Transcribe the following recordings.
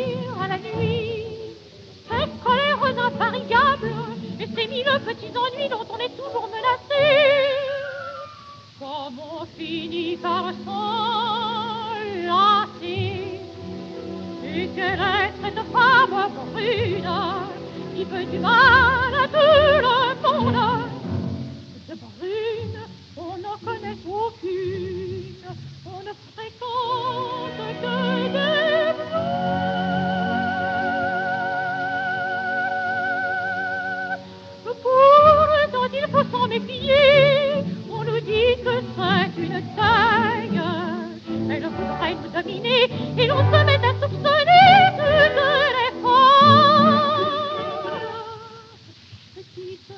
à la nuit. Cette colère invariable et ces mille petits ennuis dont on est toujours menacé. Comme on finit par s'enlacer. Et quelle est cette femme brune qui veut du mal à tout le monde? De brune, on n'en connaît aucune, on ne fréquente que des brunes. Pourtant il faut s'en méfier, on nous dit que c'est une taille. Elle voudrait nous dominer et l'on se met à soupçonner toutes les femmes qui se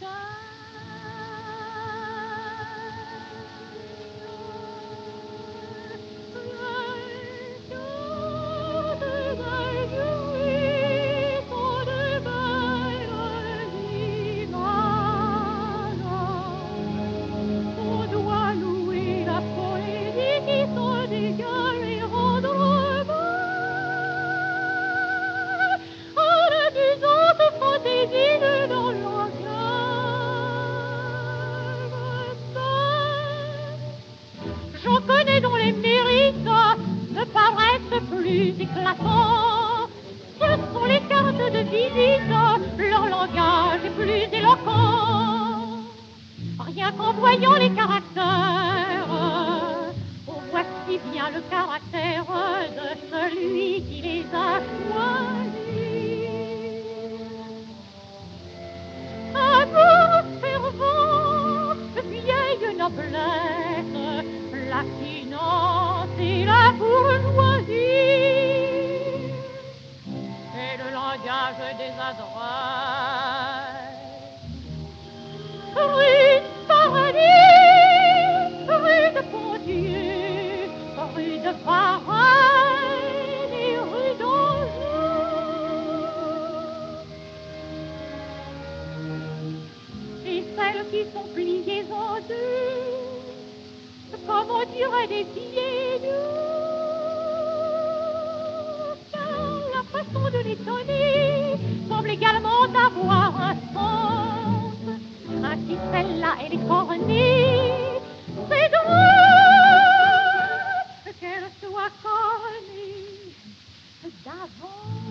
j'en connais dont les mérites me paraissent plus éclatants. Ce sont les cartes de visite, leur langage est plus éloquent. Rien qu'en voyant les caractères, on voit si bien le caractère de celui qui les a choisis. Amour fervent, vieille noblesse, la finance et la bourgeoisie, et le langage des adresses. Rue de Paradis, rue de Pontier, rue de Varennes et rue d'Anjou. Et celles qui sont pliées en deux, comme on dirait des pieds nus, car la façon de les donner semble également avoir un sens. Ainsi celle-là, elle est cornée, c'est drôle qu'elle soit cornée d'avance.